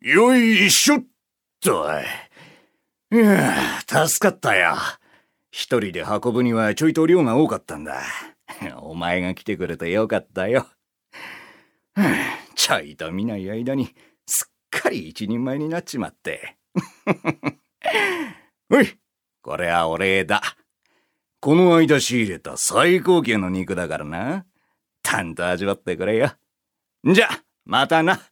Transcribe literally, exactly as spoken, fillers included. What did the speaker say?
よいしょっと。いやあ、助かったよ。一人で運ぶにはちょいと量が多かったんだ。お前が来てくれてよかったよ。ちょいと見ない間にすっかり一人前になっちまって。おい、これはお礼だ。この間仕入れた最高級の肉だからな。たんと味わってくれよ。じゃ、またな。